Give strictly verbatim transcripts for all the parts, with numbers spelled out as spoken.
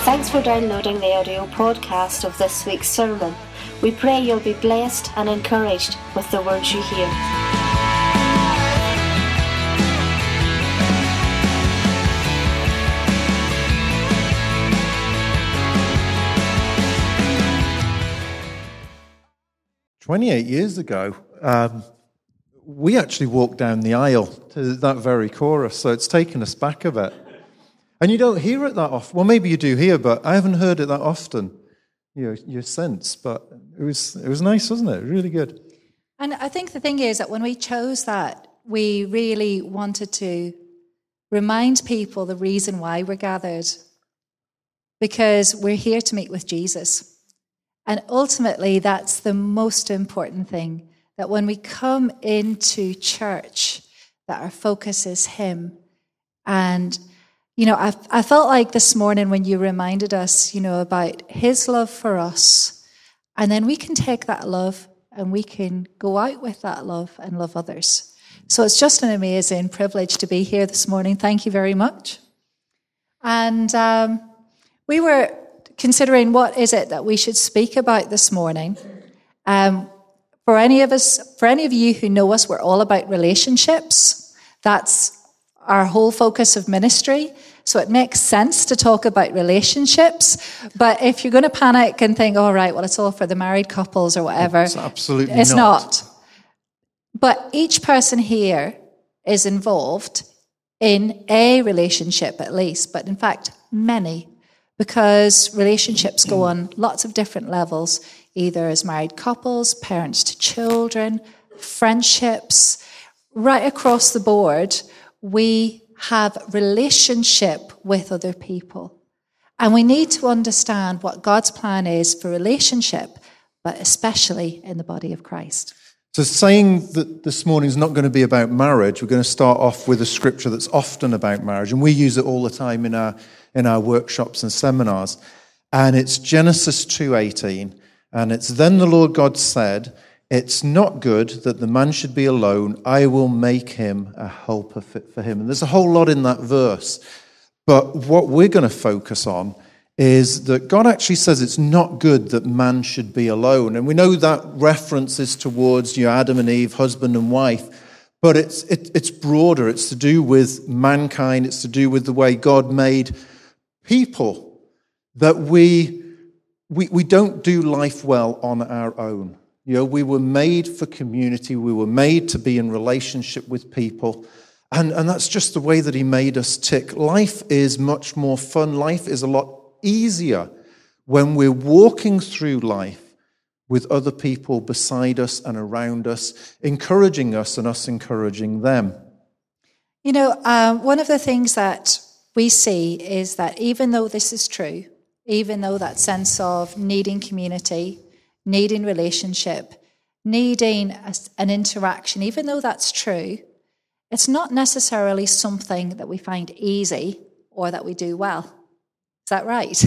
thanks for downloading the audio podcast of this week's sermon. We pray you'll be blessed and encouraged with the words you hear. twenty-eight years ago, um, we actually walked down the aisle to that very chorus, so it's taken us back a bit. And you don't hear it that often. Well, maybe you do hear, but I haven't heard it that often, you know, your sense. But it was it was nice, wasn't it? Really good. And I think the thing is that when we chose that, we really wanted to remind people the reason why we're gathered. Because we're here to meet with Jesus. And ultimately, that's the most important thing, that when we come into church, that our focus is Him. And, you know, I, I felt like this morning when you reminded us, you know, about His love for us, and then we can take that love and we can go out with that love and love others. So it's just an amazing privilege to be here this morning. Thank you very much. And um, we were considering what is it that we should speak about this morning. Um, for any of us, for any of you who know us, we're all about relationships. That's our whole focus of ministry. So it makes sense to talk about relationships. But if you're going to panic and think, all right, well, it's all for the married couples or whatever. It's absolutely it's not. not. But each person here is involved in a relationship at least, but in fact, many. Because relationships go on lots of different levels, either as married couples, parents to children, friendships. Right across the board, we have relationship with other people. And we need to understand what God's plan is for relationship, but especially in the body of Christ. So saying that this morning is not going to be about marriage, we're going to start off with a scripture that's often about marriage, and we use it all the time in our in our workshops and seminars. And it's Genesis two eighteen, and it's, "Then the Lord God said, it's not good that the man should be alone. I will make him a helper fit for him." And there's a whole lot in that verse. But what we're going to focus on is that God actually says it's not good that man should be alone. And we know that reference is towards, you know, Adam and Eve, husband and wife. But it's it, it's broader. It's to do with mankind. It's to do with the way God made people, that we we we don't do life well on our own. You know, we were made for community. We were made to be in relationship with people. And, and that's just the way that He made us tick. Life is much more fun. Life is a lot easier when we're walking through life with other people beside us and around us, encouraging us and us encouraging them. You know, uh, one of the things that we see is that even though this is true, even though that sense of needing community, needing relationship, needing a, an interaction, even though that's true, it's not necessarily something that we find easy or that we do well. Is that right?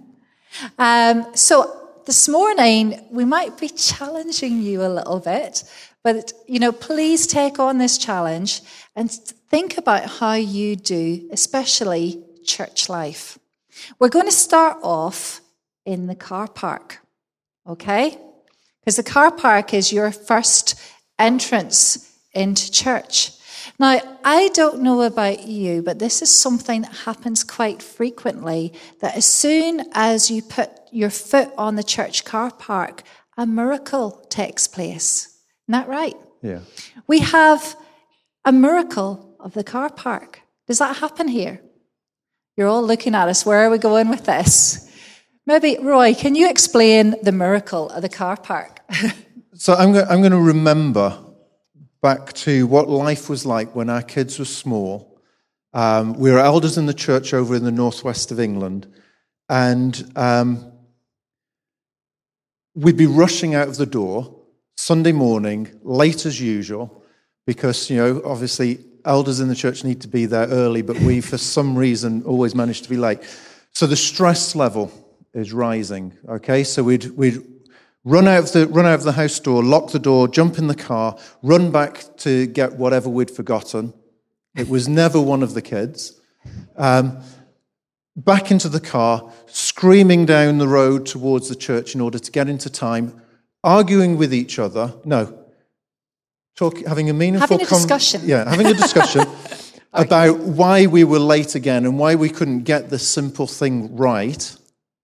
um, so this morning, we might be challenging you a little bit, but, you know, please take on this challenge and think about how you do, especially church life. We're going to start off in the car park, okay? Because the car park is your first entrance into church. Now, I don't know about you, but this is something that happens quite frequently, that as soon as you put your foot on the church car park, a miracle takes place. Isn't that right? Yeah. We have a miracle of the car park. Does that happen here? You're all looking at us. Where are we going with this? Maybe, Roy, can you explain the miracle of the car park? So I'm going, I'm going to remember back to what life was like when our kids were small. Um, we were elders in the church over in the northwest of England, and um, we'd be rushing out of the door Sunday morning, late as usual, because, you know, obviously elders in the church need to be there early, but we, for some reason, always manage to be late. So the stress level is rising, okay? So we'd we'd run out of the run out of the house door, lock the door, jump in the car, run back to get whatever we'd forgotten. It was never one of the kids. Um, back into the car, screaming down the road towards the church in order to get into time, arguing with each other. No. Talk, having a meaningful having a con- discussion. Yeah, having a discussion about why we were late again and why we couldn't get this simple thing right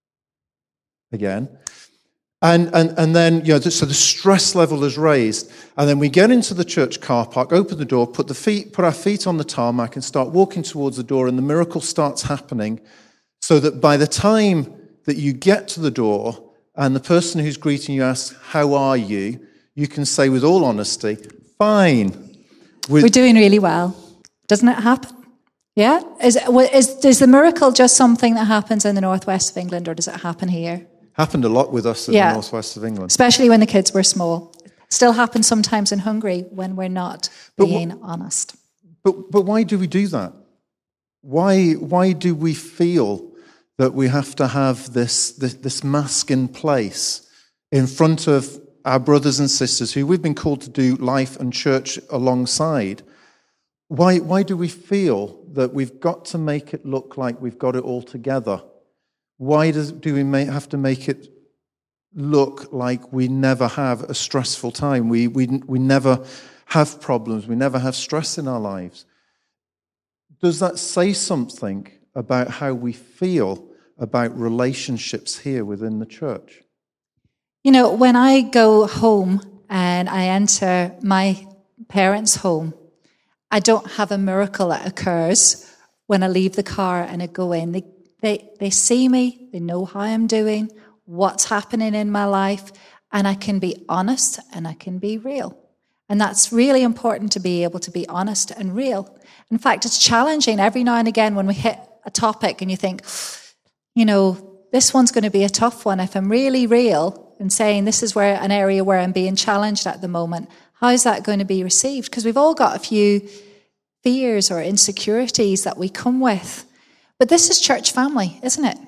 again. And, and and then, you know, so the stress level is raised. And then we get into the church car park, open the door, put the feet, put our feet on the tarmac and start walking towards the door, and the miracle starts happening so that by the time that you get to the door and the person who's greeting you asks, "How are you?" you can say with all honesty, "Fine." With- We're doing really well. Doesn't it happen? Yeah? Is, is, is the miracle just something that happens in the northwest of England, or does it happen here? Happened a lot with us in yeah. the northwest of England. Especially when the kids were small. Still happens sometimes in Hungary when we're not but being wh- honest. But but why do we do that? Why why do we feel that we have to have this, this, this mask in place in front of our brothers and sisters who we've been called to do life and church alongside? Why why do we feel that we've got to make it look like we've got it all together? Why does, do we may, have to make it look like we never have a stressful time? We, we, we never have problems. We never have stress in our lives. Does that say something about how we feel about relationships here within the church? You know, when I go home and I enter my parents' home, I don't have a miracle that occurs when I leave the car and I go in. They They they see me, they know how I'm doing, what's happening in my life, and I can be honest and I can be real. And that's really important, to be able to be honest and real. In fact, it's challenging every now and again when we hit a topic and you think, you know, this one's going to be a tough one. If I'm really real and saying this is where an area where I'm being challenged at the moment, how is that going to be received? Because we've all got a few fears or insecurities that we come with. But this is church family, isn't it?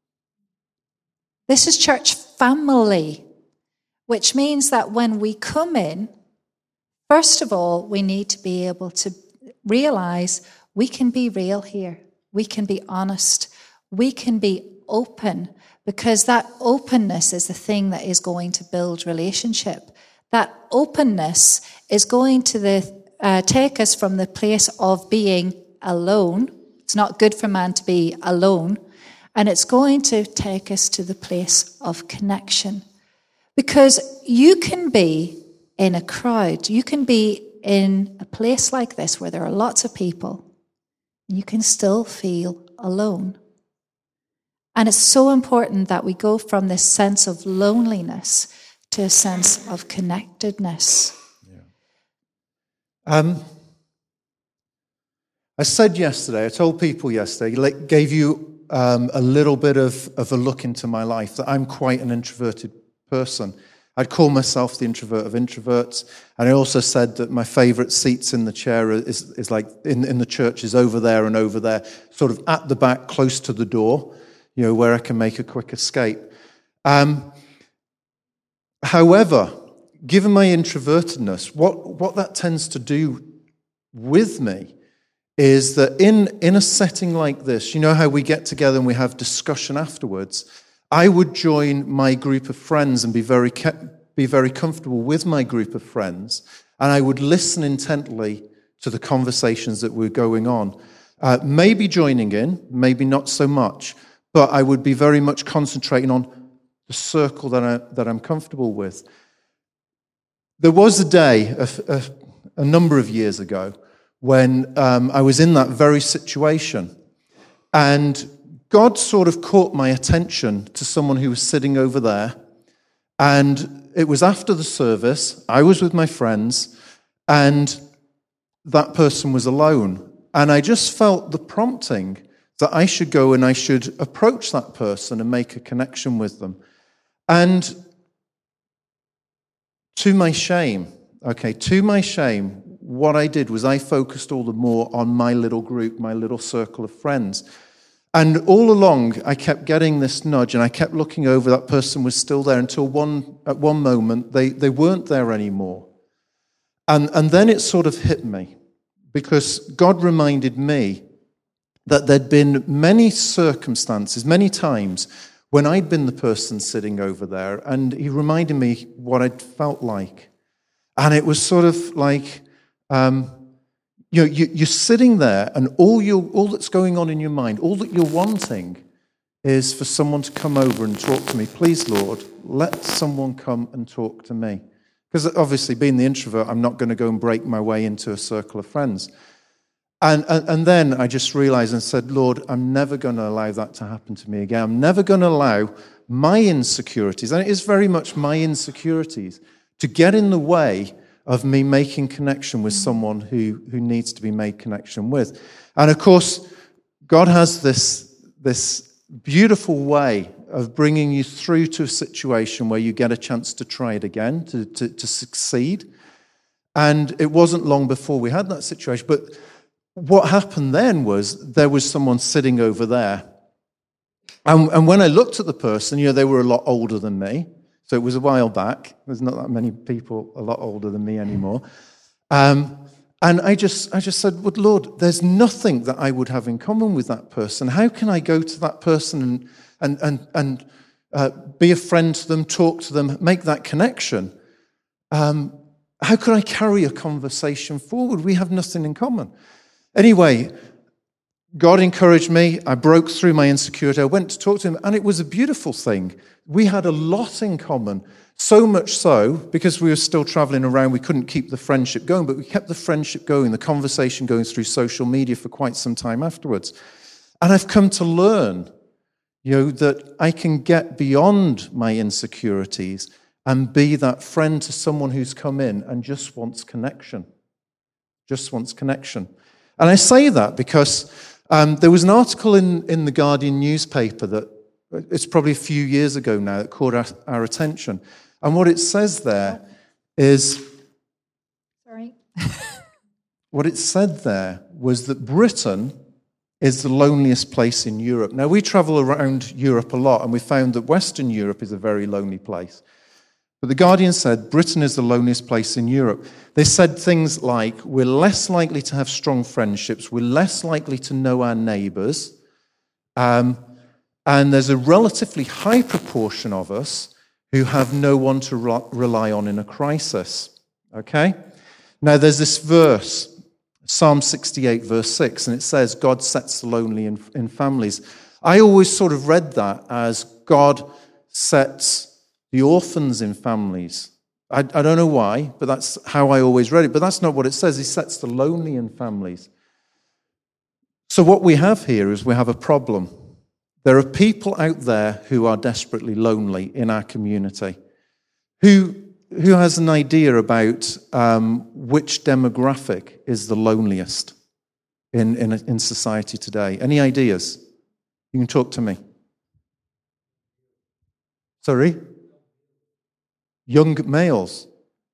This is church family, which means that when we come in, first of all, we need to be able to realize we can be real here. We can be honest. We can be open, because that openness is the thing that is going to build relationship. That openness is going to the, uh, take us from the place of being alone. It's not good for man to be alone. And it's going to take us to the place of connection. Because you can be in a crowd, you can be in a place like this where there are lots of people, and you can still feel alone. And it's so important that we go from this sense of loneliness to a sense of connectedness. Yeah. Um. I said yesterday, I told people yesterday, gave you um, a little bit of, of a look into my life, that I'm quite an introverted person. I'd call myself the introvert of introverts. And I also said that my favorite seats in the chair is, is like in, in the church is over there and over there, sort of at the back, close to the door, you know, where I can make a quick escape. Um, however, given my introvertedness, what, what that tends to do with me is that in, in a setting like this, you know how we get together and we have discussion afterwards, I would join my group of friends and be very be very comfortable with my group of friends, and I would listen intently to the conversations that were going on. Uh, maybe joining in, maybe not so much, but I would be very much concentrating on the circle that, I, that I'm comfortable with. There was a day, a, a, a number of years ago, when um, I was in that very situation. And God sort of caught my attention to someone who was sitting over there. And it was after the service. I was with my friends, and that person was alone. And I just felt the prompting that I should go and I should approach that person and make a connection with them. And to my shame, okay, to my shame, what I did was I focused all the more on my little group, my little circle of friends. And all along, I kept getting this nudge, and I kept looking over. That person was still there until one at one moment, they, they weren't there anymore. And, and then it sort of hit me, because God reminded me that there'd been many circumstances, many times, when I'd been the person sitting over there, and he reminded me what I'd felt like. And it was sort of like, um, you know, you, you're sitting there, and all you all that's going on in your mind, all that you're wanting, is for someone to come over and talk to me. Please, Lord, let someone come and talk to me. Because obviously, being the introvert, I'm not going to go and break my way into a circle of friends. And, and, and then I just realized and said, Lord, I'm never going to allow that to happen to me again. I'm never going to allow my insecurities, and it is very much my insecurities, to get in the way of me making connection with someone who, who needs to be made connection with. And of course, God has this, this beautiful way of bringing you through to a situation where you get a chance to try it again, to, to, to succeed. And it wasn't long before we had that situation. But what happened then was there was someone sitting over there. And, and when I looked at the person, you know, they were a lot older than me. So it was a while back. There's not that many people a lot older than me anymore. Um, and I just I just said, well, Lord, there's nothing that I would have in common with that person. How can I go to that person and and and, and uh, be a friend to them, talk to them, make that connection? Um, how could I carry a conversation forward? We have nothing in common. Anyway, God encouraged me. I broke through my insecurity. I went to talk to him, and it was a beautiful thing. We had a lot in common, so much so, because we were still traveling around, we couldn't keep the friendship going, but we kept the friendship going, the conversation going through social media for quite some time afterwards. And I've come to learn, you know, that I can get beyond my insecurities and be that friend to someone who's come in and just wants connection, just wants connection. And I say that because um, there was an article in, in the Guardian newspaper that it's probably a few years ago now that caught our, our attention. And what it says there is... Sorry. What it said there was that Britain is the loneliest place in Europe. Now, we travel around Europe a lot, and we found that Western Europe is a very lonely place. But the Guardian said Britain is the loneliest place in Europe. They said things like, we're less likely to have strong friendships, we're less likely to know our neighbours, um, and there's a relatively high proportion of us who have no one to re- rely on in a crisis. Okay? Now, there's this verse, Psalm sixty-eight, verse six, and it says, God sets the lonely in, in families. I always sort of read that as God sets the orphans in families. I, I don't know why, but that's how I always read it. But that's not what it says. He sets the lonely in families. So what we have here is we have a problem. There are people out there who are desperately lonely in our community. Who, who has an idea about um, which demographic is the loneliest in, in, in society today? Any ideas? You can talk to me. Sorry? Young males.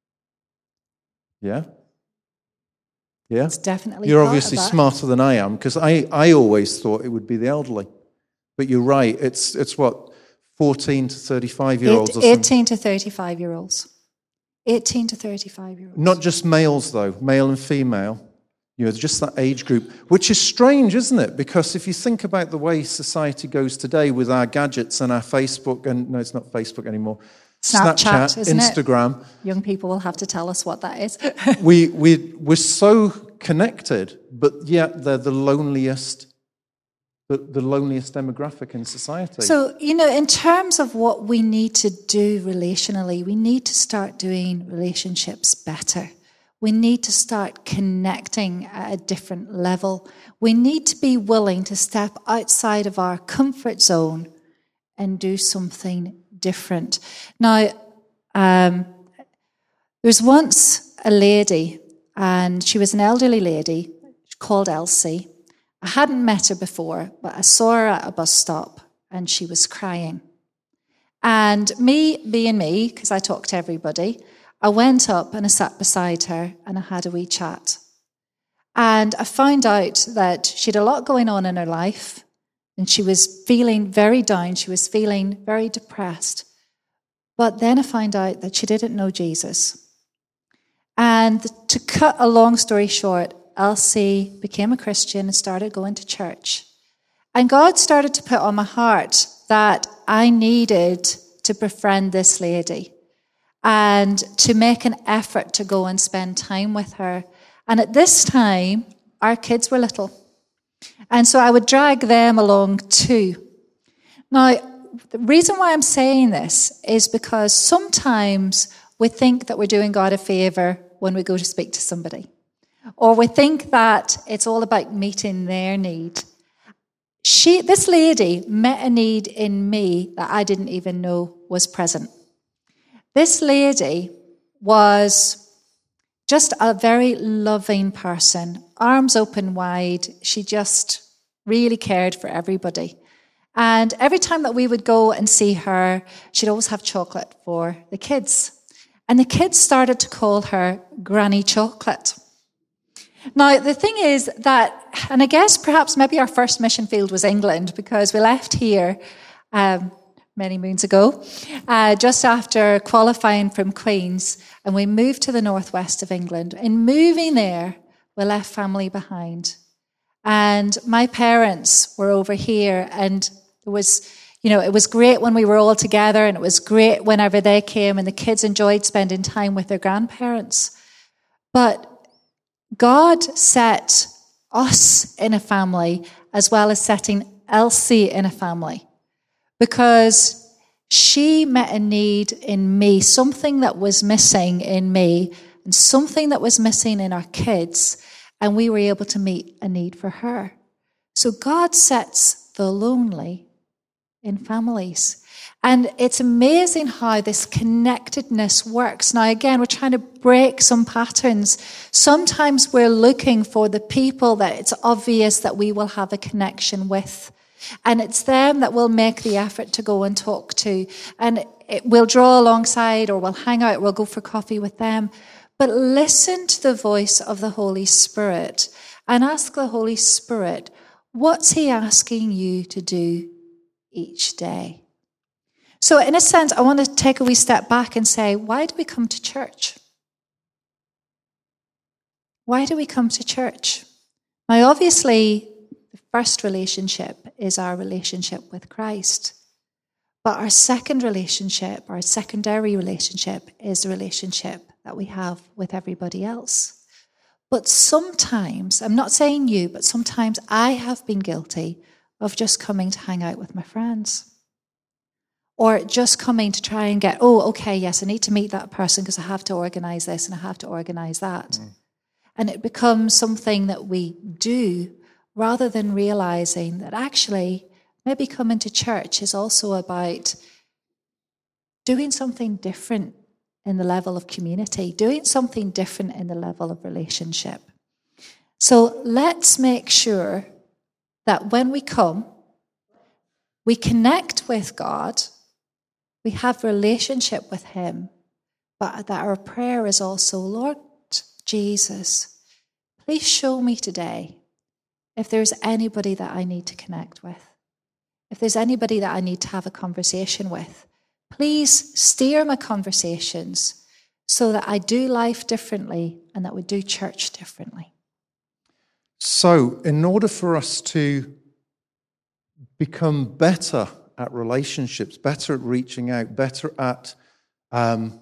Yeah? Yeah? It's definitely You're part obviously of that. smarter than I am, because I, I always thought it would be the elderly. But you're right, it's it's what, fourteen to thirty-five-year-olds or something? eighteen to thirty-five-year-olds. eighteen to thirty-five-year-olds. Not just males, though, male and female. You know, just that age group, which is strange, isn't it? Because if you think about the way society goes today with our gadgets and our Facebook, and no, it's not Facebook anymore, Snapchat, Snapchat isn't Instagram. It? Young people will have to tell us what that is. we, we, we're so connected, but yet they're the loneliest, the, the loneliest demographic in society. So, you know, in terms of what we need to do relationally, we need to start doing relationships better. We need to start connecting at a different level. We need to be willing to step outside of our comfort zone and do something different. Now, um, there was once a lady, and she was an elderly lady called Elsie. I hadn't met her before, but I saw her at a bus stop, and she was crying. And me being me, because I talk to everybody, I went up and I sat beside her and I had a wee chat. And I found out that she had a lot going on in her life, and she was feeling very down. She was feeling very depressed. But then I found out that she didn't know Jesus. And to cut a long story short, Elsie became a Christian and started going to church. And God started to put on my heart that I needed to befriend this lady and to make an effort to go and spend time with her. And at this time, our kids were little. And so I would drag them along too. Now, the reason why I'm saying this is because sometimes we think that we're doing God a favor when we go to speak to somebody. Or we think that it's all about meeting their need. She, this lady met a need in me that I didn't even know was present. This lady was just a very loving person, arms open wide. She just really cared for everybody. And every time that we would go and see her, she'd always have chocolate for the kids. And the kids started to call her Granny Chocolate. Now, the thing is that, and I guess perhaps maybe our first mission field was England, because we left here um, many moons ago, uh, just after qualifying from Queen's, and we moved to the northwest of England. In moving there, we left family behind. And my parents were over here, and it was, you know, it was great when we were all together, and it was great whenever they came, and the kids enjoyed spending time with their grandparents. But God set us in a family as well as setting Elsie in a family, because she met a need in me, something that was missing in me and something that was missing in our kids, and we were able to meet a need for her. So God sets the lonely in families. And it's amazing how this connectedness works. Now, again, we're trying to break some patterns. Sometimes we're looking for the people that it's obvious that we will have a connection with. And it's them that we'll make the effort to go and talk to. And it, we'll draw alongside, or we'll hang out, we'll go for coffee with them. But listen to the voice of the Holy Spirit and ask the Holy Spirit, what's he asking you to do each day? So in a sense, I want to take a wee step back and say, why do we come to church? Why do we come to church? Now, obviously, the first relationship is our relationship with Christ. But our second relationship, our secondary relationship, is the relationship that we have with everybody else. But sometimes, I'm not saying you, but sometimes I have been guilty of just coming to hang out with my friends. Or just coming to try and get, oh, okay, yes, I need to meet that person because I have to organize this and I have to organize that. Mm. And it becomes something that we do rather than realizing that actually maybe coming to church is also about doing something different in the level of community, doing something different in the level of relationship. So let's make sure that when we come, we connect with God, we have relationship with him, but that our prayer is also, Lord Jesus, please show me today if there's anybody that I need to connect with, if there's anybody that I need to have a conversation with. Please steer my conversations so that I do life differently and that we do church differently. So, in order for us to become better at relationships, better at reaching out, better at um,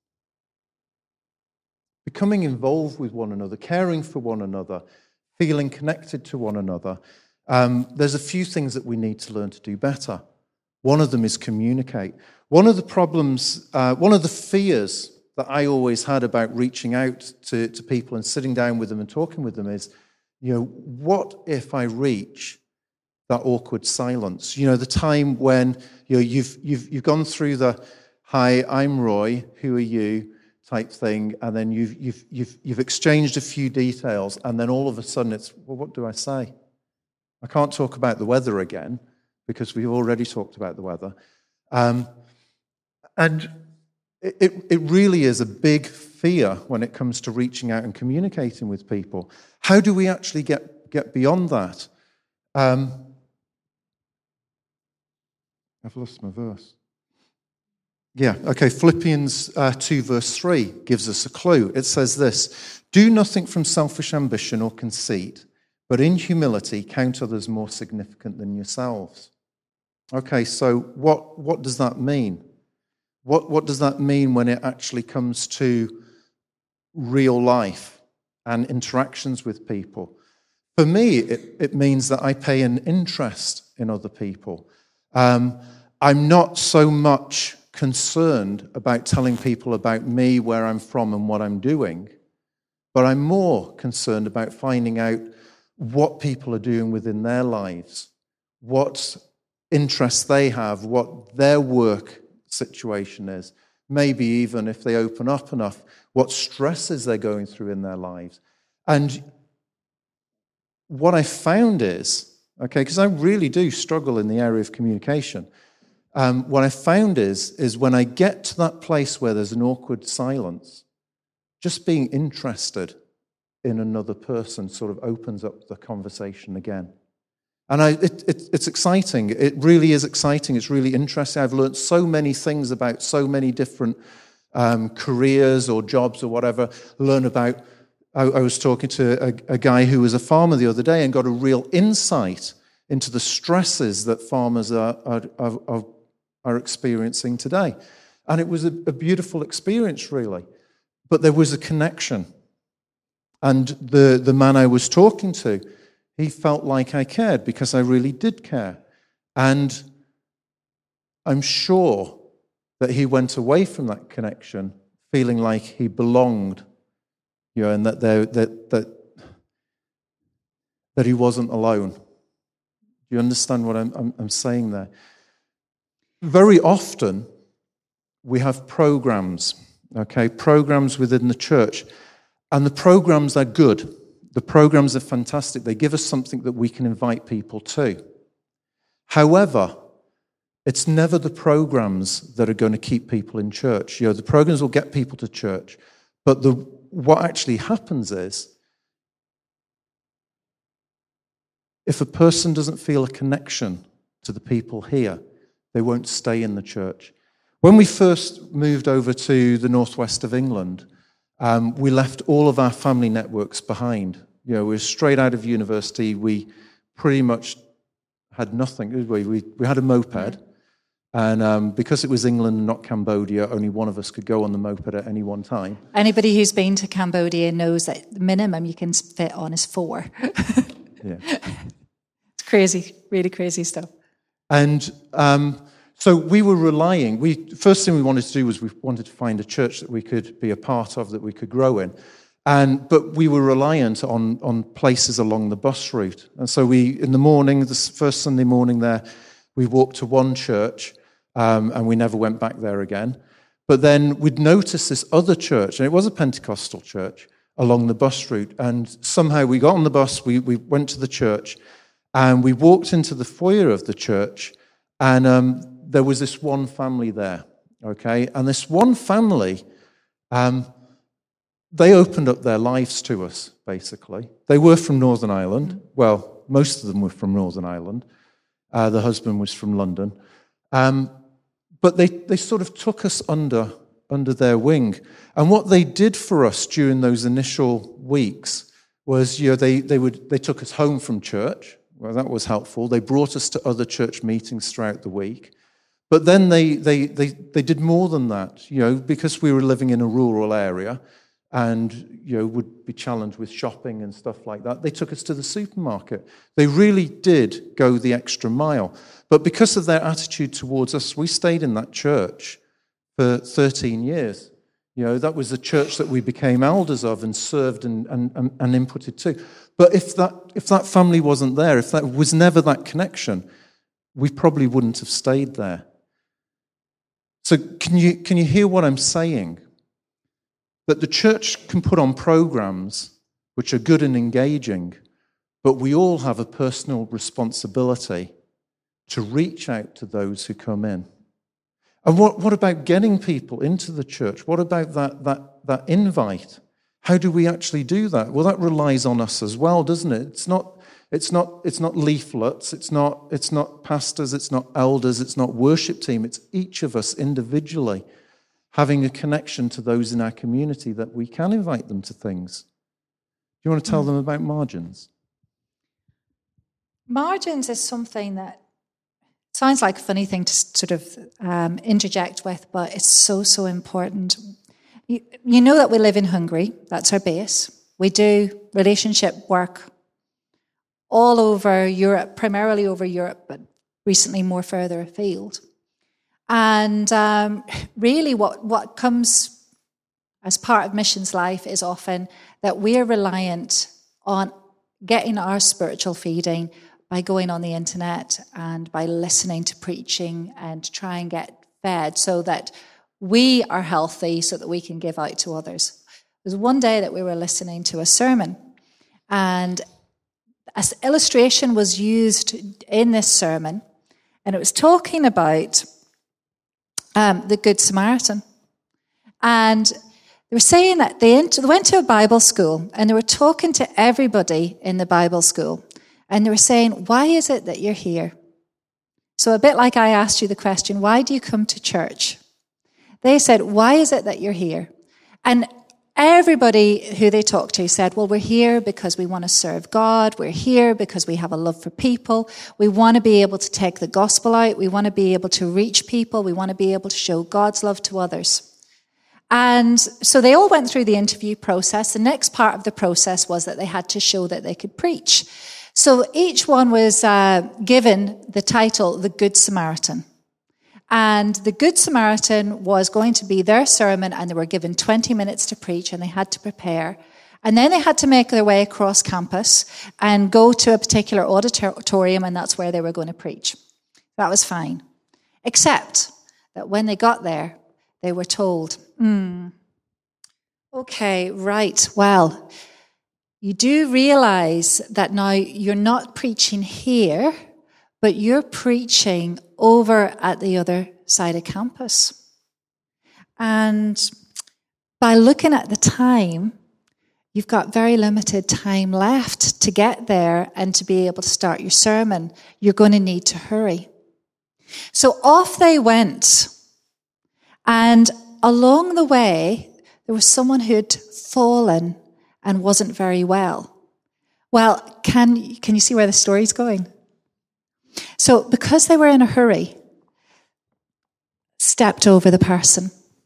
becoming involved with one another, caring for one another, feeling connected to one another, um, there's a few things that we need to learn to do better. One of them is communicate. One of the problems, uh, one of the fears that I always had about reaching out to, to people and sitting down with them and talking with them is, you know, what if I reach that awkward silence? You know, the time when, you know, you've you've you've gone through the "Hi, I'm Roy. Who are you?" type thing, and then you've you've you've you've exchanged a few details, and then all of a sudden it's, well, what do I say? I can't talk about the weather again because we've already talked about the weather, um, and it, it it really is a big fear when it comes to reaching out and communicating with people. How do we actually get get beyond that? Um, I've lost my verse. Yeah, okay. Philippians uh, two verse three gives us a clue. It says this: "Do nothing from selfish ambition or conceit, but in humility count others more significant than yourselves." Okay, so what, what does that mean? What, what does that mean when it actually comes to real life and interactions with people? For me, it, it means that I pay an interest in other people. Um, I'm not so much concerned about telling people about me, where I'm from, and what I'm doing, but I'm more concerned about finding out what people are doing within their lives, what interests they have, what their work situation is, maybe even if they open up enough, what stresses they're going through in their lives. And what I found is, okay, because I really do struggle in the area of communication, Um, what I found is, is when I get to that place where there's an awkward silence, just being interested in another person sort of opens up the conversation again. And I, it, it, it's exciting. It really is exciting. It's really interesting. I've learned so many things about so many different um, careers or jobs or whatever. Learn about, I, I was talking to a, a guy who was a farmer the other day and got a real insight into the stresses that farmers are, are, are, are are experiencing today. And it was a, a beautiful experience, really. But there was a connection. And the, the man I was talking to, he felt like I cared because I really did care. And I'm sure that he went away from that connection feeling like he belonged, you know, and that there, that that that he wasn't alone. Do you understand what I'm, I'm, I'm saying there? Very often, we have programs, okay, programs within the church, and the programs are good. The programs are fantastic. They give us something that we can invite people to. However, it's never the programs that are going to keep people in church. You know, the programs will get people to church, but the what actually happens is, if a person doesn't feel a connection to the people here, they won't stay in the church. When we first moved over to the northwest of England, um, we left all of our family networks behind. You know, we were straight out of university. We pretty much had nothing, did we? We, we had a moped, and um, because it was England and not Cambodia, only one of us could go on the moped at any one time. Anybody who's been to Cambodia knows that the minimum you can fit on is four. Yeah. It's crazy, really crazy stuff. And um, so we were relying, we first thing we wanted to do was we wanted to find a church that we could be a part of, that we could grow in. And but we were reliant on, on places along the bus route. And so we, in the morning, the first Sunday morning there, we walked to one church, um, and we never went back there again. But then we'd noticed this other church, and it was a Pentecostal church, along the bus route. And somehow we got on the bus, we, we went to the church, and we walked into the foyer of the church, and um, there was this one family there, okay? And this one family, um, they opened up their lives to us, basically. They were from Northern Ireland. Well, most of them were from Northern Ireland. Uh, the husband was from London. Um, but they, they sort of took us under, under their wing. And what they did for us during those initial weeks was, you know, they, they, would, they took us home from church. Well, that was helpful. They brought us to other church meetings throughout the week. But then they, they, they, they did more than that, you know, because we were living in a rural area and, you know, would be challenged with shopping and stuff like that. They took us to the supermarket. They really did go the extra mile. But because of their attitude towards us, we stayed in that church for thirteen years. You know, that was the church that we became elders of and served and, and, and, and inputted to. But if that if that family wasn't there, if that was never that connection, we probably wouldn't have stayed there. So can you can you hear what I'm saying? That the church can put on programs which are good and engaging, but we all have a personal responsibility to reach out to those who come in. And what, what about getting people into the church? What about that, that, that invite? How do we actually do that? Well, that relies on us as well, doesn't it? It's not, It's not, it's not leaflets, it's not, it's not pastors, it's not elders, it's not worship team. It's each of us individually having a connection to those in our community that we can invite them to things. Do you want to tell them about margins? Margins is something that sounds like a funny thing to sort of um, interject with, but it's so, so important. You, you know that we live in Hungary. That's our base. We do relationship work all over Europe, primarily over Europe, but recently more further afield. And um, really what, what comes as part of missions life is often that we're reliant on getting our spiritual feeding by going on the internet and by listening to preaching and try and get fed so that we are healthy so that we can give out to others. There was one day that we were listening to a sermon, and an illustration was used in this sermon, and it was talking about um, the Good Samaritan. And they were saying that they went to a Bible school, and they were talking to everybody in the Bible school. And they were saying, why is it that you're here? So a bit like I asked you the question, why do you come to church? They said, why is it that you're here? And everybody who they talked to said, well, we're here because we want to serve God. We're here because we have a love for people. We want to be able to take the gospel out. We want to be able to reach people. We want to be able to show God's love to others. And so they all went through the interview process. The next part of the process was that they had to show that they could preach. So each one was uh, given the title, The Good Samaritan. And the Good Samaritan was going to be their sermon, and they were given twenty minutes to preach, and they had to prepare. And then they had to make their way across campus and go to a particular auditorium, and that's where they were going to preach. That was fine. Except that when they got there, they were told, hmm, okay, right, well, you do realize that now you're not preaching here, but you're preaching over at the other side of campus. And by looking at the time, you've got very limited time left to get there and to be able to start your sermon. You're going to need to hurry. So off they went. And along the way, there was someone who had fallen and wasn't very well. Well, can, can you see where the story's going? So because they were in a hurry, stepped over the person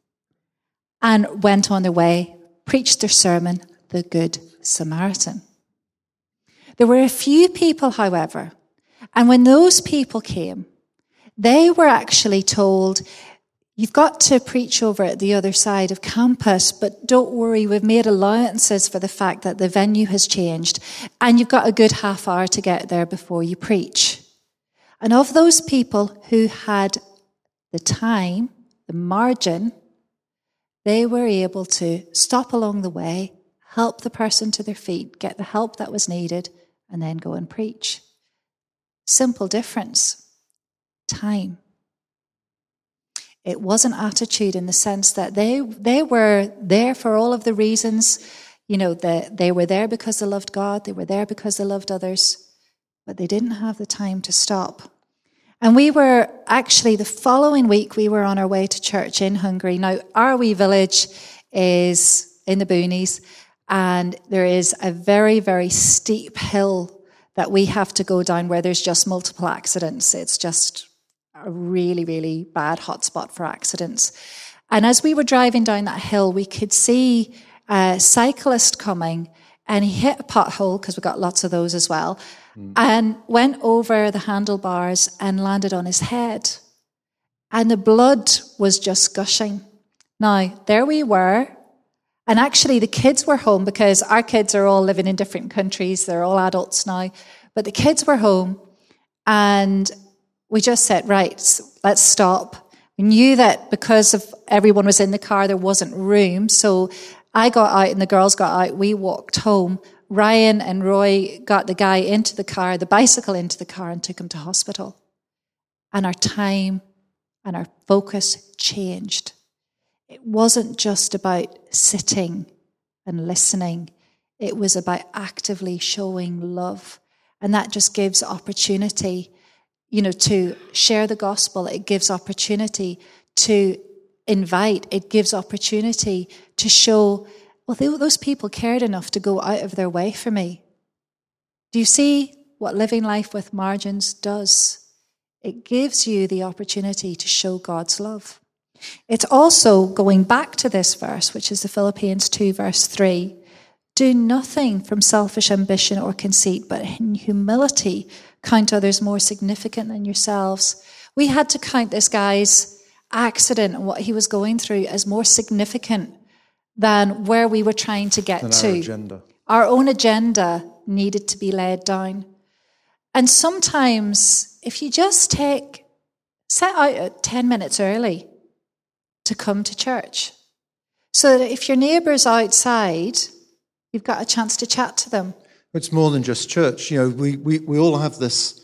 and went on their way, preached their sermon, the Good Samaritan. There were a few people, however, and when those people came, they were actually told, you've got to preach over at the other side of campus, but don't worry, we've made allowances for the fact that the venue has changed, and you've got a good half hour to get there before you preach. And of those people who had the time, the margin, they were able to stop along the way, help the person to their feet, get the help that was needed, and then go and preach. Simple difference. Time. It wasn't attitude in the sense that they they were there for all of the reasons. You know, the, they were there because they loved God. They were there because they loved others. But they didn't have the time to stop. And we were actually, the following week, we were on our way to church in Hungary. Now, our wee village is in the boonies, and there is a very, very steep hill that we have to go down where there's just multiple accidents. It's just a really, really bad hotspot for accidents. And as we were driving down that hill, we could see a cyclist coming, and he hit a pothole, because we got lots of those as well, mm. and went over the handlebars and landed on his head. And the blood was just gushing. Now, there we were, and actually the kids were home, because our kids are all living in different countries. They're all adults now. But the kids were home, and we just said, right, let's stop. We knew that because of everyone was in the car, there wasn't room. So I got out and the girls got out. We walked home. Ryan and Roy got the guy into the car, the bicycle into the car, and took him to hospital. And our time and our focus changed. It wasn't just about sitting and listening. It was about actively showing love And that just gives opportunity, you know, to share the gospel. It gives opportunity to invite. It gives opportunity to show, well, they, those people cared enough to go out of their way for me. Do you see what living life with margins does? It gives you the opportunity to show God's love. It's also going back to this verse, which is the Philippians two, verse three. Do nothing from selfish ambition or conceit, but in humility count others more significant than yourselves. We had to count this guy's accident and what he was going through as more significant than where we were trying to get than to. Our agenda. Our own agenda needed to be laid down. And sometimes, if you just take, set out ten minutes early to come to church, so that if your neighbour's outside, you've got a chance to chat to them. It's more than just church. You know, we, we, we all have this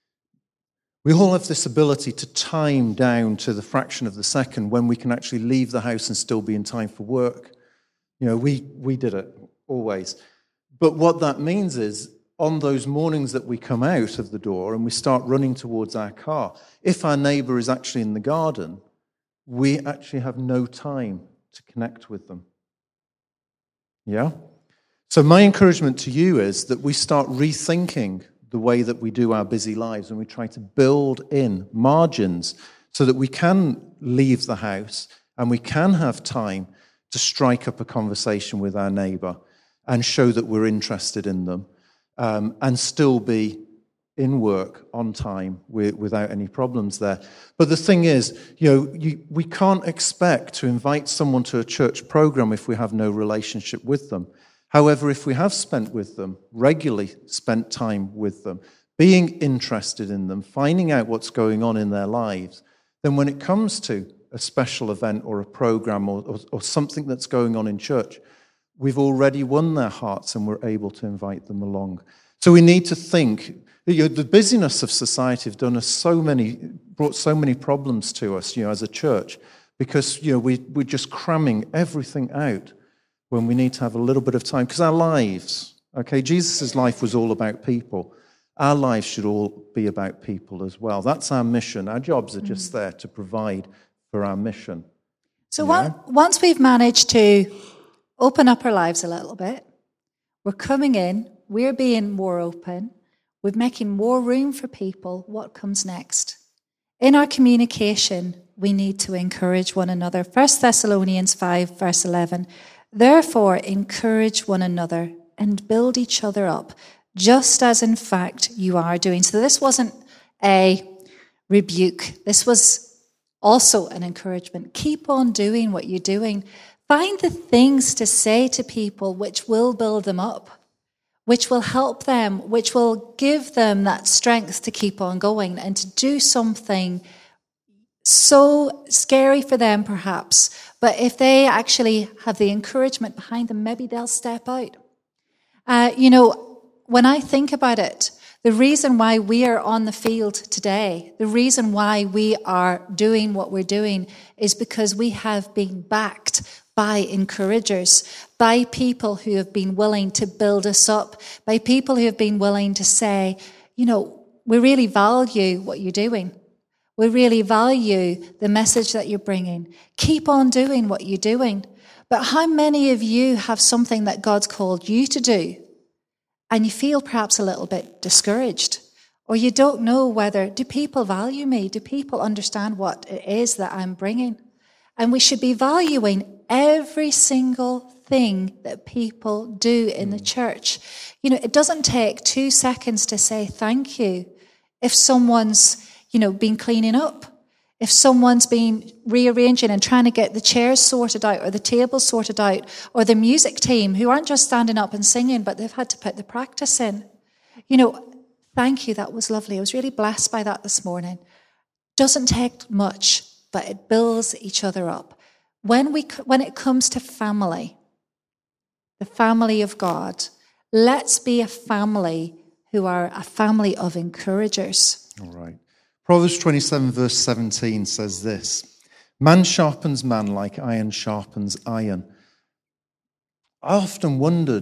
we all have this ability to time down to the fraction of the second when we can actually leave the house and still be in time for work. You know, we we did it always. But what that means is, on those mornings that we come out of the door and we start running towards our car, if our neighbour is actually in the garden, we actually have no time to connect with them. Yeah? So my encouragement to you is that we start rethinking the way that we do our busy lives, and we try to build in margins so that we can leave the house and we can have time to strike up a conversation with our neighbour and show that we're interested in them, um, and still be in work on time with, without any problems there. But the thing is, you know, you, we can't expect to invite someone to a church program if we have no relationship with them. However, if we have spent with them, regularly spent time with them, being interested in them, finding out what's going on in their lives, then when it comes to a special event or a program or, or, or something that's going on in church, we've already won their hearts and we're able to invite them along. So we need to think, you know, the busyness of society have done us so many, brought so many problems to us, you know, as a church, because, you know, we, we're just cramming everything out when we need to have a little bit of time. Because our lives, okay, Jesus' life was all about people. Our lives should all be about people as well. That's our mission. Our jobs are just there to provide for our mission. So yeah? one, once we've managed to open up our lives a little bit, we're coming in, we're being more open, we're making more room for people, what comes next? In our communication, we need to encourage one another. First Thessalonians five, verse eleven, therefore encourage one another and build each other up, just as in fact you are doing. So this wasn't a rebuke. This was also an encouragement. Keep on doing what you're doing. Find the things to say to people which will build them up, which will help them, which will give them that strength to keep on going and to do something so scary for them perhaps. But if they actually have the encouragement behind them, maybe they'll step out. Uh, you know, when I think about it, the reason why we are on the field today, the reason why we are doing what we're doing is because we have been backed by encouragers, by people who have been willing to build us up, by people who have been willing to say, you know, we really value what you're doing. We really value the message that you're bringing. Keep on doing what you're doing. But how many of you have something that God's called you to do, and you feel perhaps a little bit discouraged, or you don't know whether, do people value me? Do people understand what it is that I'm bringing? And we should be valuing every single thing that people do in the church. You know, it doesn't take two seconds to say thank you if someone's, you know, been cleaning up, if someone's been rearranging and trying to get the chairs sorted out or the tables sorted out, or the music team who aren't just standing up and singing, but they've had to put the practice in. You know, thank you, that was lovely. I was really blessed by that this morning. Doesn't take much, but it builds each other up. When we, when it comes to family, the family of God, let's be a family who are a family of encouragers. All right. Proverbs twenty-seven, verse seventeen says this, man sharpens man like iron sharpens iron. I often wondered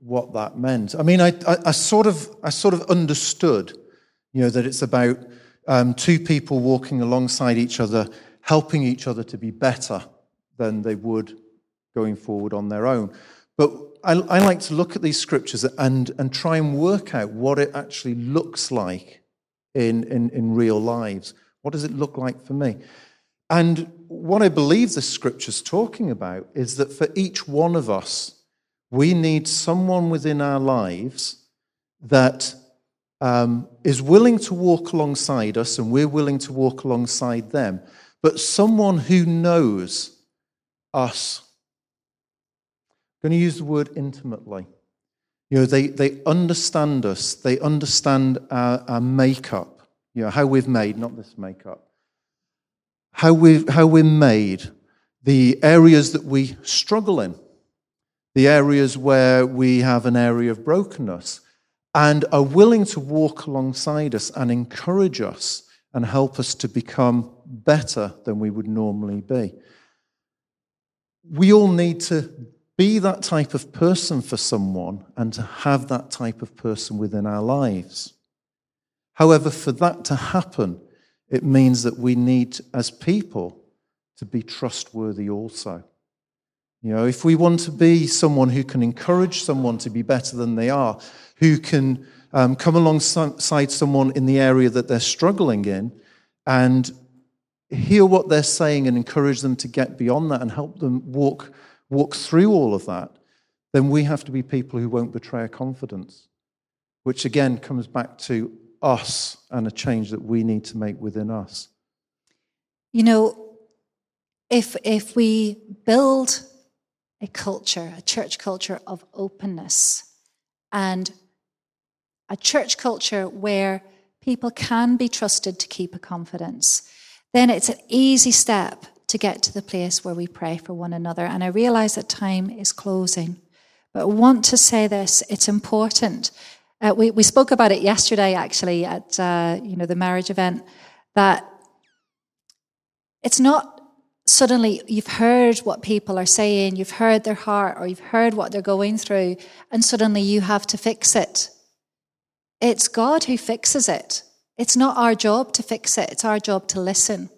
what that meant. I mean, I, I, I sort of, I sort of understood, you know, that it's about um, two people walking alongside each other, helping each other to be better than they would going forward on their own. But I, I like to look at these scriptures and and try and work out what it actually looks like in in, in real lives. What does it look like for me? And what I believe the scripture's talking about is that for each one of us, we need someone within our lives that um, is willing to walk alongside us, and we're willing to walk alongside them, but someone who knows us. I'm going to use the word intimately. You know, they, they understand us. They understand our, our makeup, you know, how we've made, not this makeup, how, we, how we're made, the areas that we struggle in, the areas where we have an area of brokenness, and are willing to walk alongside us and encourage us and help us to become better than we would normally be. We all need to be that type of person for someone and to have that type of person within our lives. However, for that to happen, it means that we need, as people, to be trustworthy also. You know, if we want to be someone who can encourage someone to be better than they are, who can um, come alongside someone in the area that they're struggling in and hear what they're saying and encourage them to get beyond that and help them walk, walk through all of that, then we have to be people who won't betray our confidence, which again comes back to us and a change that we need to make within us. You know, if if we build a culture, a church culture of openness, and a church culture where people can be trusted to keep a confidence, then it's an easy step to get to the place where we pray for one another. And I realize that time is closing, but I want to say this, it's important. Uh, we, we spoke about it yesterday, actually, at uh, you know the marriage event, that it's not suddenly you've heard what people are saying, you've heard their heart, or you've heard what they're going through, and suddenly you have to fix it. It's God who fixes it. It's not our job to fix it. It's our job to listen.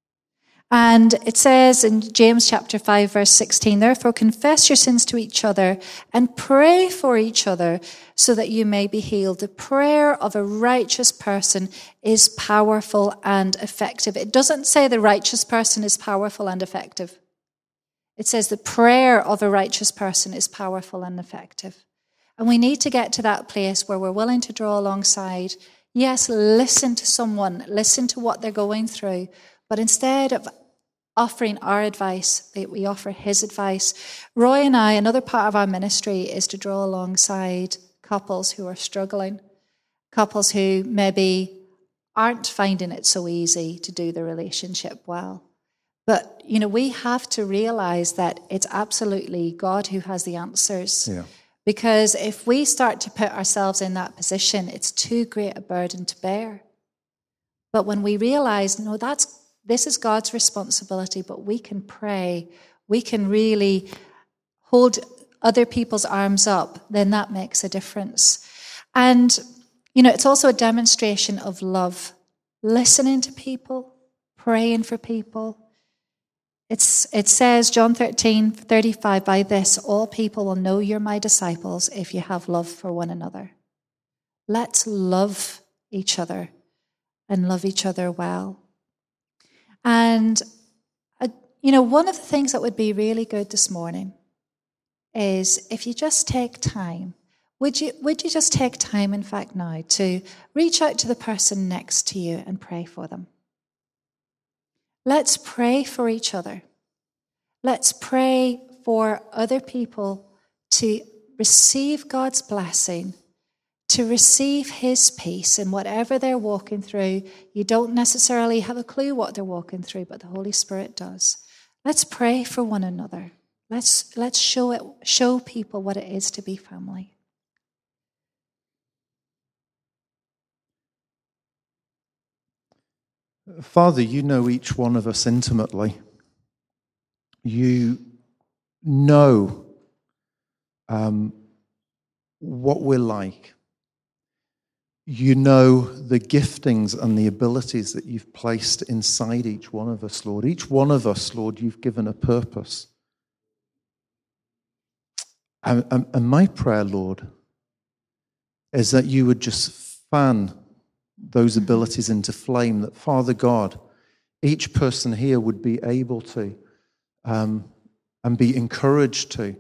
And it says in James chapter five, verse sixteen, therefore confess your sins to each other and pray for each other so that you may be healed. The prayer of a righteous person is powerful and effective. It doesn't say the righteous person is powerful and effective. It says the prayer of a righteous person is powerful and effective. And we need to get to that place where we're willing to draw alongside. Yes, listen to someone, listen to what they're going through, but instead of offering our advice, we offer his advice. Roy and I, another part of our ministry is to draw alongside couples who are struggling, couples who maybe aren't finding it so easy to do the relationship well. But, you know, we have to realize that it's absolutely God who has the answers. Yeah. Because if we start to put ourselves in that position, it's too great a burden to bear. But when we realize, no, that's this is God's responsibility, but we can pray, we can really hold other people's arms up, then that makes a difference. And, you know, it's also a demonstration of love. Listening to people, praying for people. It's, it says, John thirteen thirty-five, by this all people will know you're my disciples if you have love for one another. Let's love each other and love each other well. And, uh, you know, one of the things that would be really good this morning is if you just take time, would you, would you just take time, in fact, now to reach out to the person next to you and pray for them? Let's pray for each other. Let's pray for other people to receive God's blessing, to receive his peace in whatever they're walking through. You don't necessarily have a clue what they're walking through, but the Holy Spirit does. Let's pray for one another. Let's, let's show it, show people what it is to be family. Father, you know each one of us intimately. You know um, what we're like. You know the giftings and the abilities that you've placed inside each one of us, Lord. Each one of us, Lord, you've given a purpose. And, and, and my prayer, Lord, is that you would just fan those abilities into flame, that, Father God, each person here would be able to um, and be encouraged to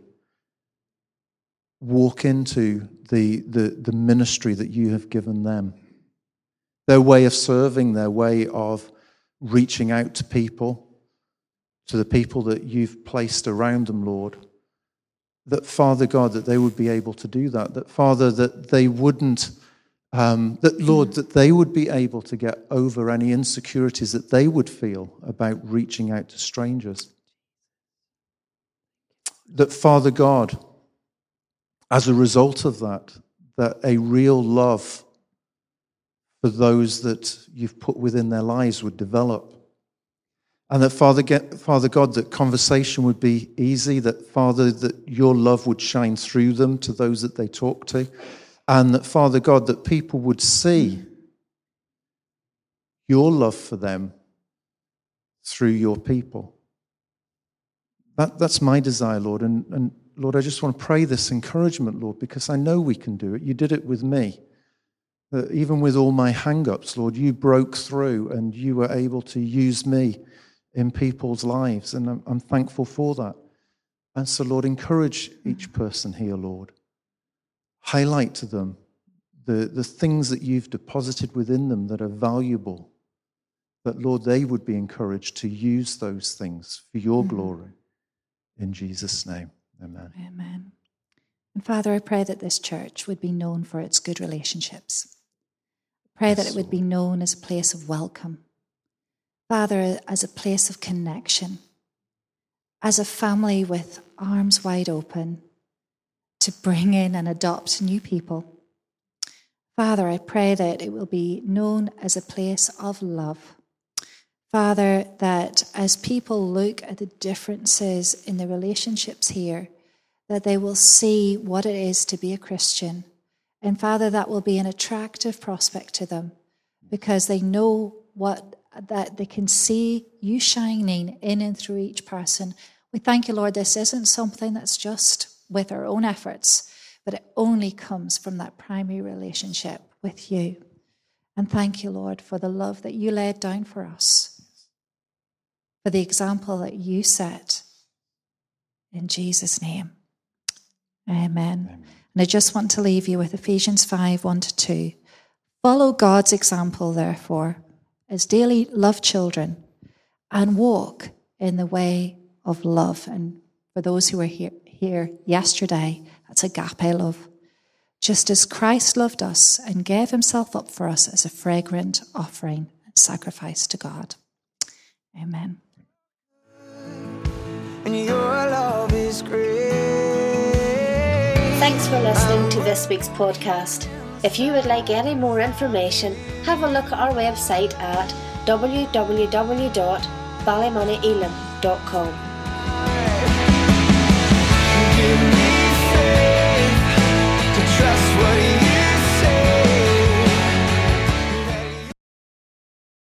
walk into the, the, the ministry that you have given them. Their way of serving, their way of reaching out to people, to the people that you've placed around them, Lord. That, Father God, that they would be able to do that. That, Father, that they wouldn't, um, that, Lord, that they would be able to get over any insecurities that they would feel about reaching out to strangers. That, Father God, as a result of that, that a real love for those that you've put within their lives would develop. And that, Father, Father God, that conversation would be easy, that, Father, that your love would shine through them to those that they talk to, and that, Father God, that people would see your love for them through your people. That, that's my desire, Lord. And, and Lord, I just want to pray this encouragement, Lord, because I know we can do it. You did it with me. That even with all my hang-ups, Lord, you broke through and you were able to use me in people's lives, and I'm, I'm thankful for that. And so, Lord, encourage each person here, Lord. Highlight to them the, the things that you've deposited within them that are valuable, that, Lord, they would be encouraged to use those things for your mm-hmm. glory. In Jesus' name, amen. Amen. And Father, I pray that this church would be known for its good relationships. I pray yes, that it would be known as a place of welcome. Father, as a place of connection, as a family with arms wide open to bring in and adopt new people. Father, I pray that it will be known as a place of love. Father, that as people look at the differences in the relationships here, that they will see what it is to be a Christian. And Father, that will be an attractive prospect to them because they know what that they can see you shining in and through each person. We thank you, Lord, this isn't something that's just with our own efforts, but it only comes from that primary relationship with you. And thank you, Lord, for the love that you laid down for us, for the example that you set. In Jesus' name, amen. Amen. And I just want to leave you with Ephesians five, one to two. Follow God's example, therefore, as daily love children, and walk in the way of love. And for those who were here, here yesterday, that's agape love. Just as Christ loved us and gave himself up for us as a fragrant offering and sacrifice to God. Amen. And your love is great. Thanks for listening to this week's podcast. If you would like any more information, have a look at our website at w w w dot ballymoney elim dot com. Give me faith to trust what you